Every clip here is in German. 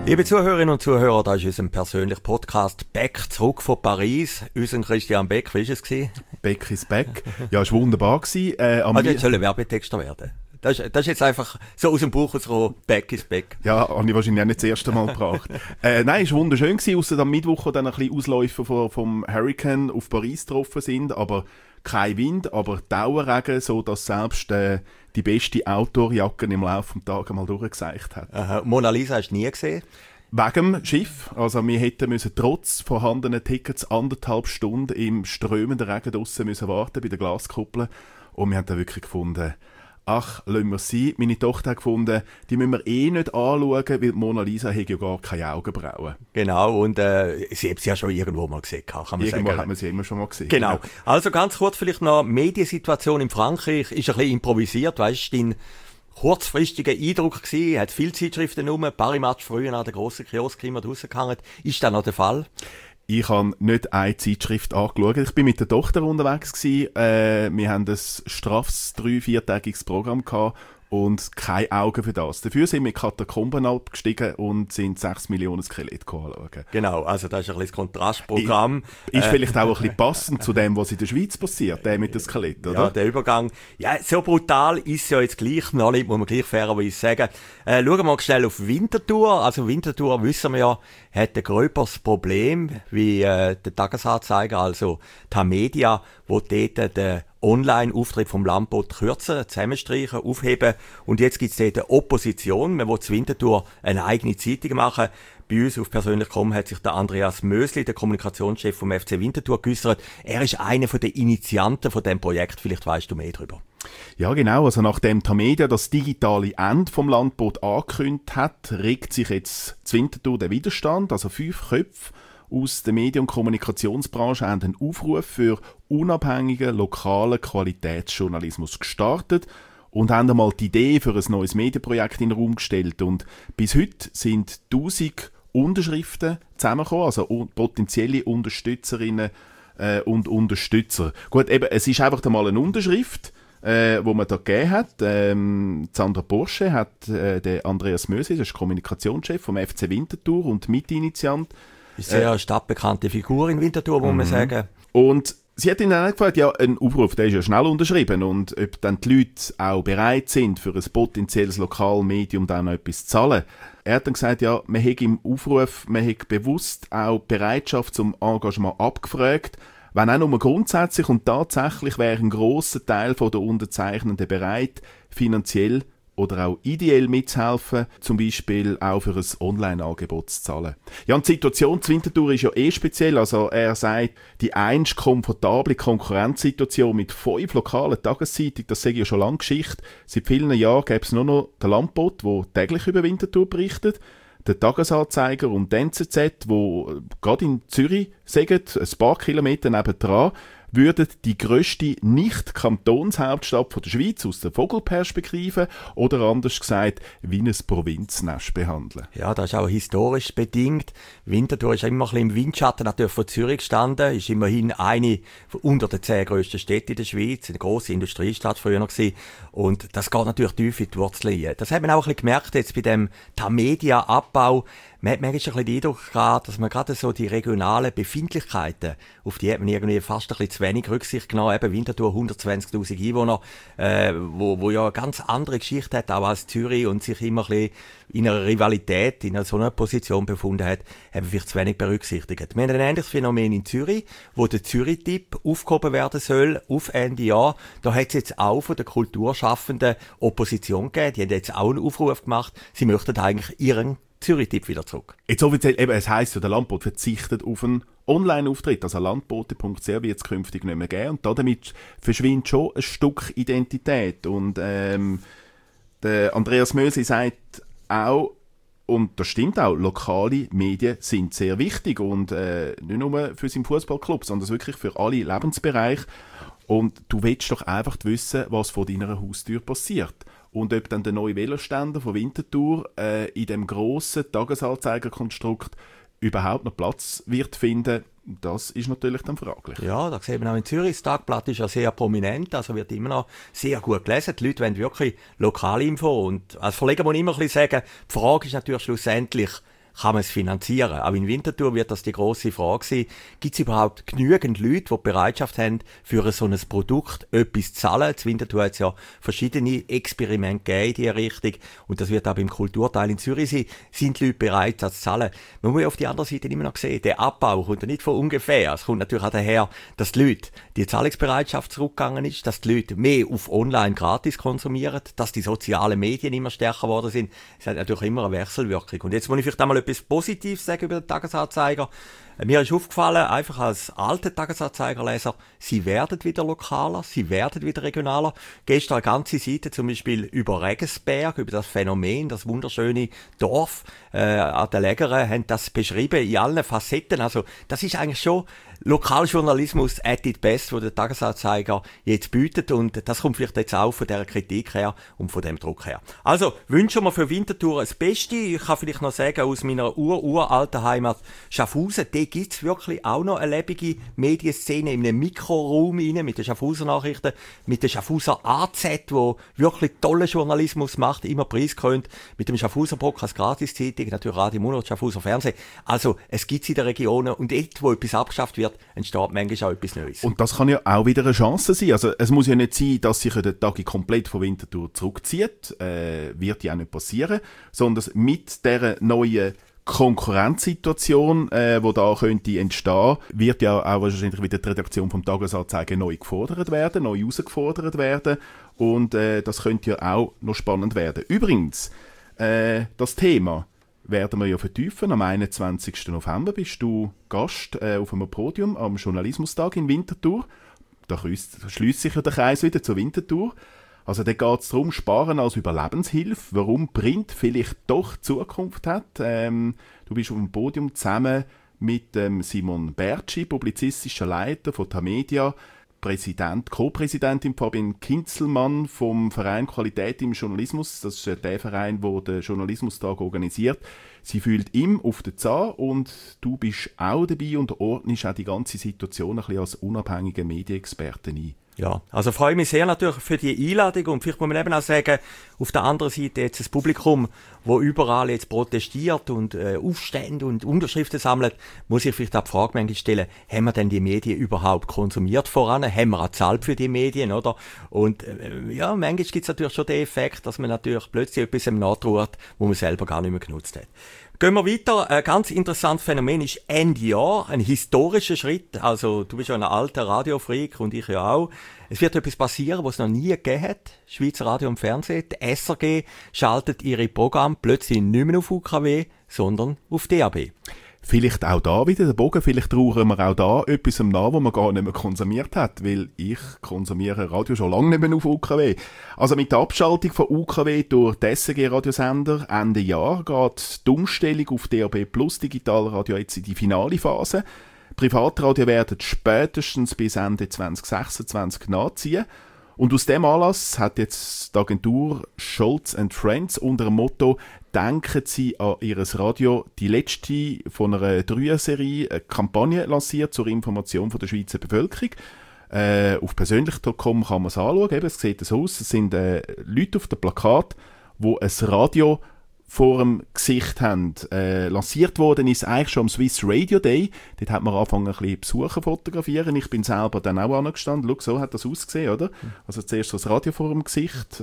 Liebe Zuhörerinnen und Zuhörer, das ist unser persönlicher Podcast «Beck zurück von Paris». Unser Christian Beck, wie war es? Beck ist Beck. Ja, es war wunderbar. Jetzt soll ein Werbetexter werden. Das ist jetzt einfach so aus dem Buch rausgekommen, «Beck ist Beck». Ja, habe ich wahrscheinlich auch nicht das erste Mal gebracht. Nein, es war wunderschön, ausser am Mittwoch, wo dann ein bisschen Ausläufer vom Hurricane auf Paris getroffen sind, aber kein Wind, aber Dauerregen, so dass selbst die beste Outdoor-Jacke im Laufe des Tages mal durchgeseicht hat. Aha. Mona Lisa hast du nie gesehen? Wegen dem Schiff. Also wir hätten müssen trotz vorhandenen Tickets 1,5 Stunden im strömenden Regen draussen müssen warten bei der Glaskuppel. Und wir haben dann wirklich gefunden, ach, lassen wir es sein. Meine Tochter hat gefunden, die müssen wir nicht anschauen, weil Mona Lisa hat ja gar keine Augenbrauen. Genau, und sie hat sie ja schon irgendwo mal gesehen, kann man irgendwo sagen. Hat man sie immer schon mal gesehen. Genau. Also ganz kurz vielleicht noch, Mediensituation in Frankreich ist ein bisschen improvisiert, weißt du, dein kurzfristiger Eindruck gewesen, hat viele Zeitschriften rum, Parimatch früher an der grossen Kiosk immer draussen gehangen. Ist das noch der Fall? Ich habe nicht eine Zeitschrift angeschaut. Ich bin mit der Tochter unterwegs gewesen. Wir haben ein straffes 3-4-tägiges Programm gehabt und keine Augen für das. Dafür sind wir in Katakomben abgestiegen und sind 6 Millionen Skelette anschauen. Genau, also das ist ein bisschen das Kontrastprogramm. Ist vielleicht auch ein bisschen passend zu dem, was in der Schweiz passiert, der mit dem Skelett, oder? Ja, der Übergang. Ja, so brutal ist ja jetzt gleich noch nicht, muss man gleich fairerweise sagen. Schauen wir mal schnell auf Winterthur. Also Winterthur, wissen wir ja, hat ein gröberes Problem wie der Tagesanzeiger, also Tamedia, wo dort den Online-Auftritt vom Landbot kürzen, zusammenstreichen, aufheben. Und jetzt gibt es dort eine Opposition. Man will zu Winterthur eine eigene Zeitung machen. Bei uns auf persönlich.com hat sich der Andreas Mösli, der Kommunikationschef vom FC Winterthur, geäussert. Er ist einer der Initianten von diesem Projekt. Vielleicht weißt du mehr darüber. Ja, genau. Also nachdem Tamedia das digitale Ende vom Landbot angekündigt hat, regt sich jetzt zu Winterthur der Widerstand. Also 5 Köpfe aus der Medien- und Kommunikationsbranche haben einen Aufruf für unabhängigen, lokalen Qualitätsjournalismus gestartet und haben einmal die Idee für ein neues Medienprojekt in den Raum gestellt. Und bis heute sind 1000 Unterschriften zusammengekommen, also potenzielle Unterstützerinnen und Unterstützer. Gut, eben, es ist einfach einmal eine Unterschrift, wo man da gegeben hat. Sandra Porsche hat der Andreas Mösli, das ist Kommunikationschef vom FC Winterthur und Mitinitiant. Ist sehr eine stadtbekannte Figur in Winterthur, muss man sagen. Und sie hat ihn dann gefragt, ja, ein Aufruf, der ist ja schnell unterschrieben und ob dann die Leute auch bereit sind, für ein potenzielles Lokalmedium dann noch etwas zu zahlen. Er hat dann gesagt, ja, man hat im Aufruf, man hat bewusst auch die Bereitschaft zum Engagement abgefragt. Wenn auch nur grundsätzlich und tatsächlich wäre ein grosser Teil der Unterzeichnenden bereit, finanziell oder auch ideell mitzuhelfen, zum Beispiel auch für ein Online-Angebot zu zahlen. Ja, und die Situation zu Winterthur ist ja speziell. Also er sagt, die einst komfortable Konkurrenzsituation mit 5 lokalen Tageszeitungen, das sei ja schon lange Geschichte. Seit vielen Jahren gäbe es nur noch den Landbot, der täglich über Winterthur berichtet, den Tagesanzeiger und die NZZ, wo gerade in Zürich sagen, ein paar Kilometer nebendran, würden die grösste Nicht-Kantonshauptstadt der Schweiz aus der Vogelperspektive oder anders gesagt wie ein Provinznest behandeln. Ja, das ist auch historisch bedingt. Winterthur ist immer ein bisschen im Windschatten natürlich von Zürich gestanden, ist immerhin eine unter den 10 grössten Städten in der Schweiz, eine grosse Industriestadt früher noch gewesen. Und das geht natürlich tief in die Wurzeln. Das hat man auch ein bisschen gemerkt jetzt bei dem Tamedia-Abbau. Man hat manchmal ein bisschen den Eindruck gehabt, dass man gerade so die regionalen Befindlichkeiten, auf die hat man irgendwie fast ein bisschen zu wenig Rücksicht genommen. Eben Winterthur, 120'000 Einwohner, wo ja eine ganz andere Geschichte hat, auch als Zürich und sich immer ein bisschen in einer Rivalität, in so einer Position befunden hat, haben wir vielleicht zu wenig berücksichtigt. Wir haben ein ähnliches Phänomen in Zürich, wo der Zürich-Tipp aufgehoben werden soll, auf Ende Jahr. Da hat es jetzt auch von der kulturschaffenden Opposition gegeben. Die haben jetzt auch einen Aufruf gemacht. Sie möchten eigentlich ihren Zürich-Tipp wieder zurück. Jetzt offiziell, eben, es heisst ja, der Landbot verzichtet auf einen Online-Auftritt. Also landbote.ch wird es künftig nicht mehr geben. Und damit verschwindet schon ein Stück Identität. Und der Andreas Mösli sagt auch, und das stimmt auch, lokale Medien sind sehr wichtig. Und nicht nur für seinen Fußballclub, sondern wirklich für alle Lebensbereiche. Und du willst doch einfach wissen, was vor deiner Haustür passiert. Und ob dann der neue Veloständer von Winterthur in dem grossen Tagesanzeigerkonstrukt überhaupt noch Platz wird finden, das ist natürlich dann fraglich. Ja, das sehen wir auch in Zürich. Das Tagblatt ist ja sehr prominent, also wird immer noch sehr gut gelesen. Die Leute wollen wirklich Lokalinfo. Und als Verleger muss ich immer ein bisschen sagen, die Frage ist natürlich schlussendlich, kann man es finanzieren? Auch in Winterthur wird das die grosse Frage sein. Gibt es überhaupt genügend Leute, die die Bereitschaft haben, für so ein Produkt etwas zu zahlen? In Winterthur hat es ja verschiedene Experimente gegeben in diese Richtung. Und das wird auch beim Kulturteil in Zürich sein. Sind die Leute bereit, das zu zahlen? Man muss ja auf die andere Seite immer noch sehen, der Abbau kommt ja nicht von ungefähr. Es kommt natürlich auch daher, dass die Leute, die Zahlungsbereitschaft zurückgegangen ist, dass die Leute mehr auf online gratis konsumieren, dass die sozialen Medien immer stärker geworden sind. Es hat natürlich immer eine Wechselwirkung. Und jetzt muss ich vielleicht einmal etwas Positives sagen über den Tagesanzeiger. Mir ist aufgefallen, einfach als alter Tagesanzeigerleser, sie werden wieder lokaler, sie werden wieder regionaler. Gestern eine ganze Seite zum Beispiel über Regensberg, über das Phänomen, das wunderschöne Dorf an der Lägere, haben das beschrieben in allen Facetten. Also das ist eigentlich schon Lokaljournalismus at its best, wo der Tagesanzeiger jetzt bietet, und das kommt vielleicht jetzt auch von dieser Kritik her und von dem Druck her. Also wünschen wir für Winterthur das Beste. Ich kann vielleicht noch sagen, aus meiner uralten Heimat Schaffhausen, da gibt's wirklich auch noch eine lebige Medienszene in einem Mikroraum rein, mit den Schaffhauser Nachrichten, mit der Schaffhauser AZ, wo wirklich tollen Journalismus macht, immer preisgekrönt, mit dem Schaffhauser Brock als Gratiszeitung, natürlich Radio Mund und Schaffhauser Fernsehen. Also es gibt's in den Regionen, und dort, wo etwas abgeschafft wird, entsteht manchmal auch etwas Neues. Und das kann ja auch wieder eine Chance sein. Also es muss ja nicht sein, dass sich der Tag komplett von Winterthur zurückzieht. Wird ja auch nicht passieren. Sondern mit dieser neuen Konkurrenzsituation, die da könnte entstehen, wird ja auch wahrscheinlich wieder die Redaktion vom Tagesanzeiger neu gefordert werden, neu herausgefordert werden. Und das könnte ja auch noch spannend werden. Übrigens, das Thema werden wir ja vertiefen. Am 21. November bist du Gast auf einem Podium am Journalismustag in Winterthur. Da schließt sich ja der Kreis wieder zur Winterthur. Also da geht es darum, Sparen als Überlebenshilfe, warum Print vielleicht doch Zukunft hat. Du bist auf dem Podium zusammen mit Simon Bertschi, publizistischer Leiter von Tamedia, Co-Präsidentin Fabienne Kinzelmann vom Verein Qualität im Journalismus. Das ist der Verein, der den Journalismustag organisiert. Sie fühlt ihm auf den Zahn, und du bist auch dabei und ordnest auch die ganze Situation ein bisschen als unabhängige Medienexperte ein. Ja, also freue ich mich sehr natürlich für die Einladung, und vielleicht muss man eben auch sagen, auf der anderen Seite jetzt das Publikum, wo überall jetzt protestiert und Aufstände und Unterschriften sammelt, muss ich vielleicht auch die Frage manchmal stellen, haben wir denn die Medien überhaupt konsumiert voran? Haben wir auch gezahlt für die Medien, oder? Und ja, manchmal gibt es natürlich schon den Effekt, dass man natürlich plötzlich etwas nachtrauert, wo man selber gar nicht mehr genutzt hat. Gehen wir weiter. Ein ganz interessantes Phänomen ist NDR, ein historischer Schritt. Also, du bist ja ein alter Radiofreak und ich ja auch. Es wird etwas passieren, was es noch nie gegeben hat. Schweizer Radio und Fernsehen. Die SRG schaltet ihre Programme plötzlich nicht mehr auf UKW, sondern auf DAB. Vielleicht auch da wieder der Bogen, vielleicht brauchen wir auch da etwas nach, was man gar nicht mehr konsumiert hat, weil ich konsumiere Radio schon lange nicht mehr auf UKW. Also mit der Abschaltung von UKW durch die SRG-Radiosender Ende Jahr geht die Umstellung auf DAB Plus Digitalradio jetzt in die finale Phase. Privatradio werden spätestens bis Ende 2026 nachziehen. Und aus dem Anlass hat jetzt die Agentur Scholz & Friends unter dem Motto «Denken Sie an Ihres Radio» die letzte von einer Dreier-Serie eine Kampagne lanciert zur Information der Schweizer Bevölkerung. Auf persönlich.com kann man es anschauen. Eben, es sieht so aus. Es sind Leute auf dem Plakat, die ein Radio vor dem Gesicht haben. Lanciert worden ist eigentlich schon am Swiss Radio Day. Dort hat man angefangen, ein bisschen Besucher fotografieren. Ich bin selber dann auch angestanden. Schau, so hat das ausgesehen, oder? Also zuerst so das Radio vor dem Gesicht.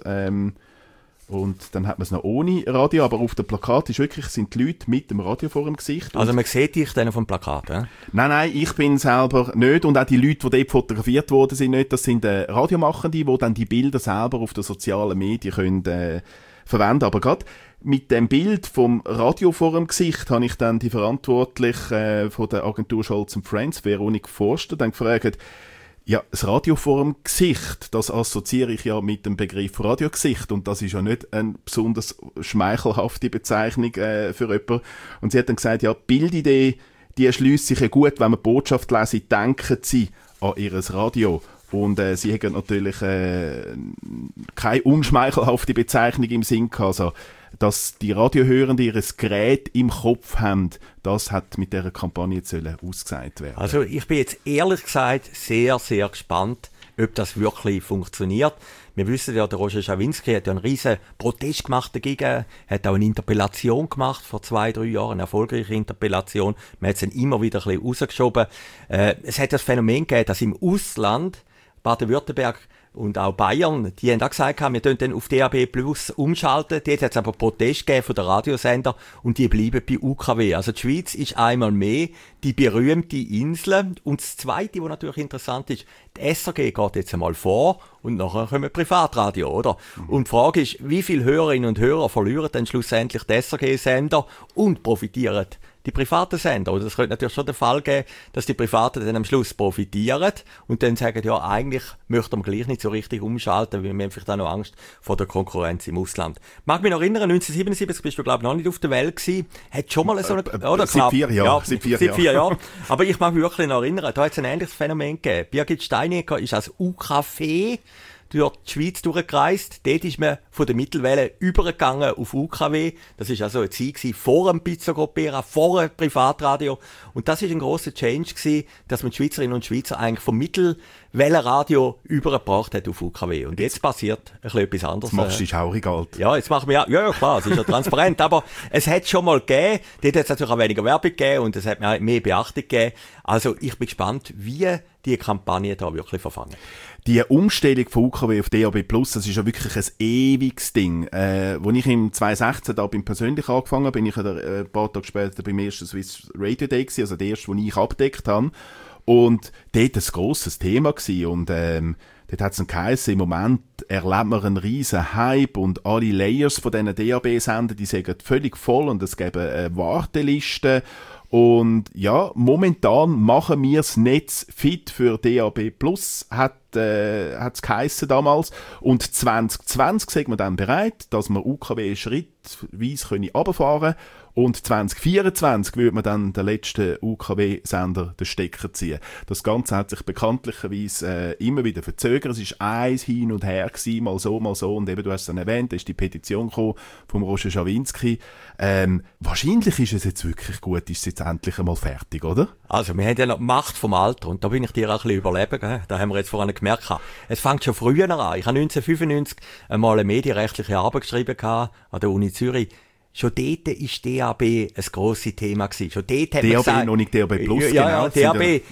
Und dann hat man es noch ohne Radio, aber auf dem Plakat sind die Leute mit dem Radio vor dem Gesicht. Also man sieht dich dann auf dem Plakat, ja? Nein, ich bin selber nicht, und auch die Leute, die dort fotografiert worden sind, nicht. Das sind Radiomachende, die dann die Bilder selber auf den sozialen Medien können, verwenden. Aber gerade mit dem Bild vom Radio vor dem Gesicht habe ich dann die Verantwortliche von der Agentur Scholz & Friends, Veronique Forster, dann gefragt, ja, das Radio vor dem Gesicht, das assoziiere ich ja mit dem Begriff Radiogesicht, und das ist ja nicht eine besonders schmeichelhafte Bezeichnung für jemanden. Und sie hat dann gesagt, ja, die Bildidee, die erschliesst sich ja gut, wenn man die Botschaft lesen, denken Sie an Ihr Radio. Und sie haben natürlich keine unschmeichelhafte Bezeichnung im Sinn gehabt. Also, dass die Radiohörenden ihr Gerät im Kopf haben, das hat mit dieser Kampagne ausgesagt werden. Also ich bin jetzt ehrlich gesagt sehr, sehr gespannt, ob das wirklich funktioniert. Wir wissen ja, der Roger Schawinski hat ja einen riesen Protest gemacht dagegen, hat auch eine Interpellation gemacht vor 2-3 Jahren, eine erfolgreiche Interpellation. Man hat es dann immer wieder ein bisschen rausgeschoben. Es hat das Phänomen gegeben, dass im Ausland Baden-Württemberg und auch Bayern, die haben auch gesagt, wir tun dann auf DAB Plus umschalten. Dort hat es aber Protest gegeben von den Radiosender und die bleiben bei UKW. Also die Schweiz ist einmal mehr die berühmte Insel. Und das Zweite, was natürlich interessant ist, die SRG geht jetzt einmal vor und nachher kommen Privatradio, oder? Und die Frage ist, wie viele Hörerinnen und Hörer verlieren dann schlussendlich die SRG-Sender und profitieren die privaten Sender? Oder es könnte natürlich schon der Fall geben, dass die Privaten dann am Schluss profitieren und dann sagen, ja, eigentlich möchten wir gleich nicht so richtig umschalten, weil wir haben vielleicht auch noch Angst vor der Konkurrenz im Ausland. Mag mich noch erinnern, 1977 bist du, glaube ich, noch nicht auf der Welt gewesen. Hat schon mal so eine, oder? Seit 4 Jahren. Ja, seit 4 Jahren. Aber ich mag mich wirklich noch erinnern, da hat es ein ähnliches Phänomen gegeben. Birgit Steinecker ist als UKW durch die Schweiz durchgereist. Dort ist man von der Mittelwelle übergegangen auf UKW. Das ist also eine Zeit vor dem Pizza Gropera, vor dem Privatradio. Und das ist ein grosser Change gewesen, dass man die Schweizerinnen und Schweizer eigentlich vom Mittelwellenradio übergebracht hat auf UKW. Und jetzt passiert ein bisschen etwas anderes. Jetzt machst du dich schaurig alt. Ja, jetzt machen wir ja klar, es ist ja transparent. Aber es hat schon mal gegeben. Dort hat es natürlich auch weniger Werbung gegeben und es hat mir mehr Beachtung gegeben. Also ich bin gespannt, wie die Kampagne da wirklich verfangen. Die Umstellung von UKW auf DAB+, das ist ja wirklich ein ewiges Ding. Als ich im 2016 da persönlich angefangen habe, bin ich ein paar Tage später beim ersten Swiss Radio Day gewesen, also der erste, den ich abgedeckt habe. Und dort ein grosses Thema gewesen. Und dort hat es dann geheißen, im Moment erlebt man einen riesen Hype und alle Layers von diesen DAB-Sendern, die sind völlig voll und es gibt Wartelisten. Und ja, momentan machen wir das Netz fit für DAB+, hat's geheissen damals. Und 2020 sind wir dann bereit, dass wir UKW schrittweise runterfahren können. Und 2024 würde man dann den letzten UKW-Sender den Stecker ziehen. Das Ganze hat sich bekanntlicherweise immer wieder verzögert. Es war eins hin und her gewesen, mal so, mal so. Und eben, du hast es dann erwähnt, da ist die Petition gekommen vom Roger Schawinski. Wahrscheinlich ist es jetzt wirklich gut, ist es jetzt endlich einmal fertig, oder? Also, wir haben ja noch die Macht vom Alter. Und da bin ich dir auch ein bisschen überleben, gell? Da haben wir jetzt vorhin gemerkt. Es fängt schon früher an. Ich habe 1995 einmal eine medienrechtliche Arbeit geschrieben an der Uni Zürich. Schon dort ist DAB ein grosses Thema gewesen. Schon dort hat man gesagt, noch nicht DAB+. Ja, genau, DAB.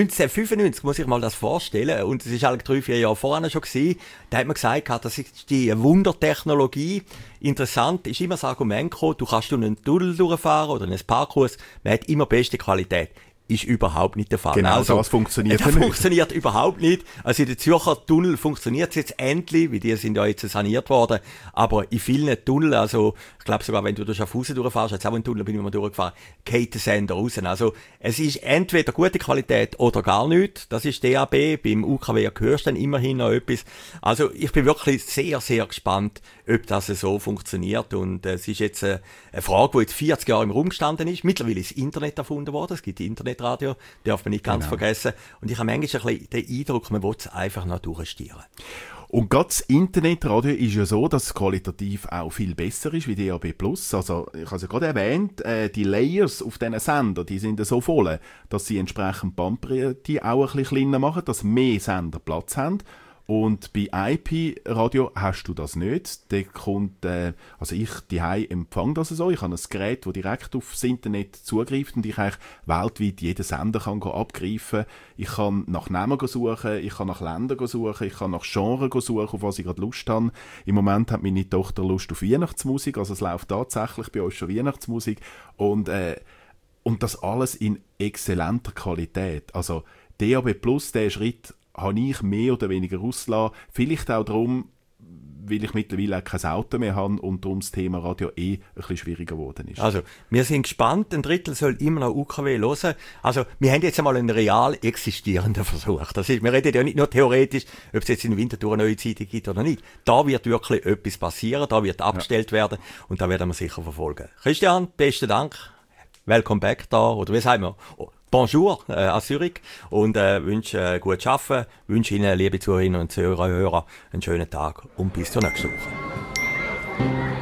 1995 muss ich mal das vorstellen. Und es ist eigentlich 3-4 Jahre vorher schon gewesen. Da hat man gesagt, das ist die Wundertechnologie. Interessant ist immer das Argument gekommen, du kannst durch einen Tunnel durchfahren oder einen Parkhaus. Man hat immer beste Qualität. Ist überhaupt nicht der Fall. Genau, also, das funktioniert nicht. Das funktioniert überhaupt nicht. Also in den Zürcher Tunnel funktioniert es jetzt endlich, weil die sind ja jetzt saniert worden. Aber in vielen Tunneln, also ich glaube sogar, wenn du durch Schaffhausen durchfährst, jetzt auch in Tunnel bin ich mal durchgefahren, geht der Sender raus. Also es ist entweder gute Qualität oder gar nichts. Das ist DAB. Beim UKW hörst du dann immerhin noch etwas. Also ich bin wirklich sehr, sehr gespannt, ob das so funktioniert. Und es ist jetzt eine Frage, die jetzt 40 Jahre im Raum gestanden ist. Mittlerweile ist das Internet erfunden worden. Es gibt Internetradio, darf man nicht ganz vergessen. Und ich habe manchmal ein bisschen den Eindruck, man will es einfach noch durchstieren. Und gerade das Internetradio ist ja so, dass es qualitativ auch viel besser ist wie DAB+. Also, ich habe es ja gerade erwähnt, die Layers auf diesen Sendern, die sind ja so voll, dass sie entsprechend Bandbreite auch ein bisschen kleiner machen, dass mehr Sender Platz haben. Und bei IP-Radio hast du das nicht. Da kommt, also ich daheim empfange das so. Ich habe ein Gerät, das direkt aufs Internet zugreift und ich eigentlich weltweit jeden Sender kann abgreifen. Ich kann nach Namen suchen, ich kann nach Ländern suchen, ich kann nach Genres suchen, auf was ich gerade Lust habe. Im Moment hat meine Tochter Lust auf Weihnachtsmusik, also es läuft tatsächlich bei uns schon Weihnachtsmusik. Und das alles in exzellenter Qualität. Also DAB+, der Schritt habe ich mehr oder weniger ausgelassen. Vielleicht auch darum, weil ich mittlerweile auch kein Auto mehr habe und darum das Thema Radio ein bisschen schwieriger geworden ist. Also, wir sind gespannt. Ein Drittel soll immer noch UKW hören. Also, wir haben jetzt einmal einen real existierenden Versuch. Das ist, wir reden ja nicht nur theoretisch, ob es jetzt in Winterthur eine neue Zeitung gibt oder nicht. Da wird wirklich etwas passieren, da wird abgestellt werden und da werden wir sicher verfolgen. Christian, besten Dank. Welcome back da, oder wie sagen wir? Bonjour an Zürich und wünsche gutes Arbeiten, wünsche Ihnen, liebe Zuhörerinnen und Zuhörer, einen schönen Tag und bis zur nächsten Woche.